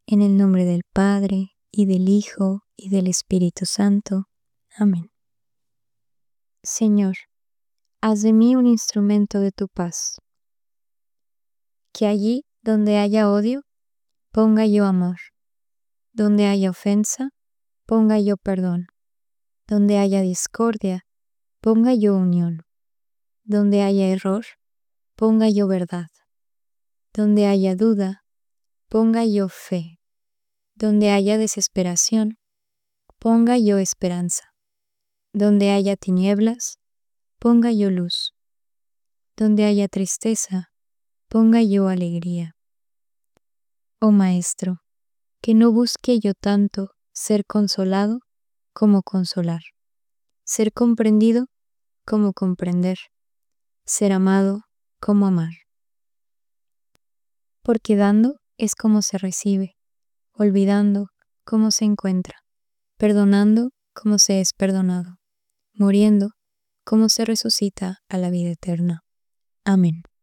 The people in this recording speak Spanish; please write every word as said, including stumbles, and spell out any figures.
En el nombre del Padre, y del Hijo, y del Espíritu Santo. Amén. Señor, haz de mí un instrumento de tu paz. Que allí donde haya odio, ponga yo amor. Donde haya ofensa, ponga yo perdón. Donde haya discordia, ponga yo unión. Donde haya error, ponga yo verdad. Donde haya duda, ponga yo fe. Donde haya desesperación, ponga yo esperanza. Donde haya tinieblas, ponga yo luz. Donde haya tristeza, ponga yo alegría. Oh Maestro, que no busque yo tanto ser consolado como consolar, ser comprendido como comprender, ser amado como amar. Porque dando es como se recibe, olvidando como se encuentra, perdonando como se es perdonado, muriendo como se resucita a la vida eterna. Amén.